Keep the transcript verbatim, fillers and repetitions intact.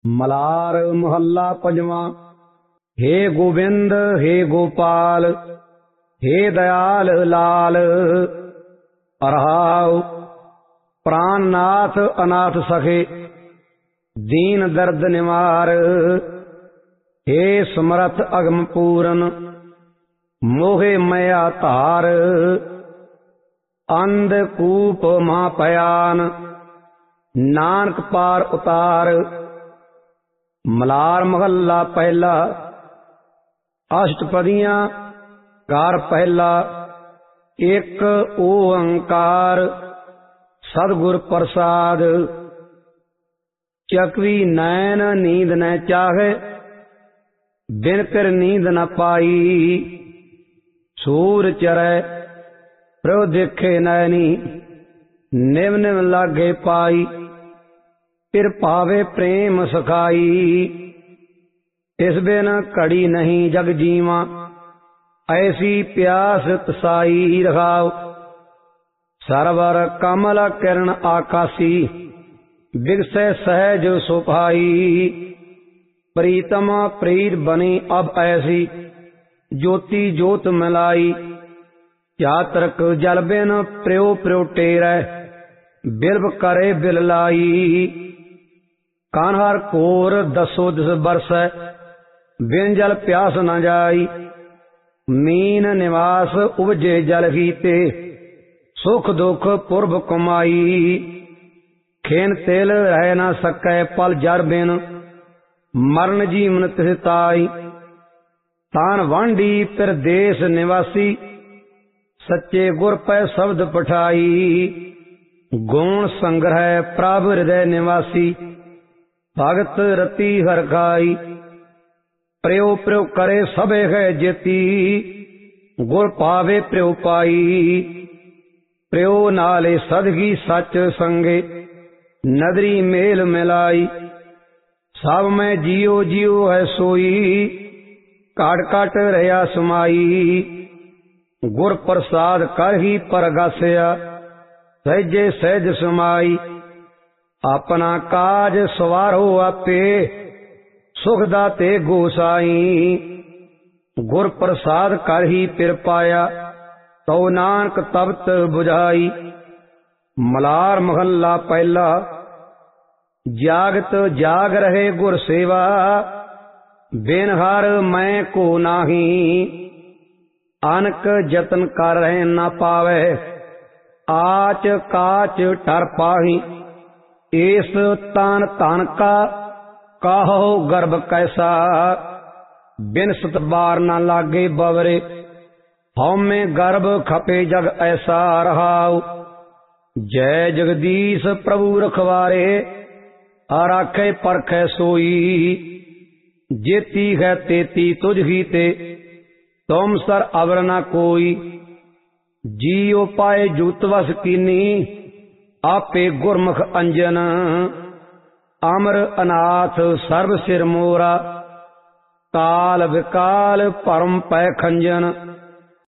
मलार महला पंजवां। हे गोविंद हे गोपाल हे दयाल लाल। अरहाउ प्राणनाथ अनाथ सखे दीन दर्द निवार। हे समरथ अगम पूरन मोहे मया धार। अंधकूप महापयान नानक पार उतार। मलार महला पहला। अष्टपदियां कार पहला। एक ओंकार सदगुर प्रसाद। चकवी नैन नींद न चाहे बिन कर नींद न पाई। सूर चरै प्रभु देखे नैनी निव निव लागे पाई। फिर पावे प्रेम सखाई इस बिन घड़ी नहीं जग जीवा। ऐसी प्यास तसाई रखाओ। सरवर कमल किरण आकाशी बिगसै सहज सुभाई। प्रीतम प्रीत बनी अब ऐसी ज्योति जोत मिलाई। चातरक जल बिन प्र्यो प्र्यो टेरै बिल्व करे बिल लाई। कान्हार कोर दसो दिस बरसै बिन जल प्यास न जाई। मीन निवास उपजे जल हीते सुख दुख पुरब कमाई। खेन तेल रह न सकै पल जर बिन मरण जीवन तिस ताई। तान वांडी प्रदेश निवासी सच्चे गुर पै शब्द पठाई। गुण संग्रह प्रभ हृदय निवासी भगत रति हर खाई। प्रयो प्रयो करे सबे है जेती गुर पावे प्रयो पाई। प्रयो नाले सदगी सच संगे नदरी मेल मिलाई। सब में जियो जियो है सोई काट काट रहा समाई। गुर प्रसाद कर ही परगासिया सहजे सहज समाई। अपना काज सवारो आपे सुख दाते गोसाई। गुर प्रसाद कर ही पिर पाया तो नानक तबत बुझाई। मलार महला पहला। जागत जाग रहे गुर सेवा बिन हर मैं को नाही। अनक जतन कर रहे न पावे आच काच ठर पाही। एस तान तान का काहो गर्भ कैसा बिन सत बार न लागे बवरे। हौमे गर्भ खपे जग ऐसा रहाउ। जय जगदीश प्रभु रखवारे आराखे परखे सोई। जेती है तेती तुझ ही ते तुम सर अवर न कोई। जियो पाए जूतवस कीनी आपे गुरमुख अंजन। अमर अनाथ सर्व सिर मोरा काल विकाल परम पै खंजन।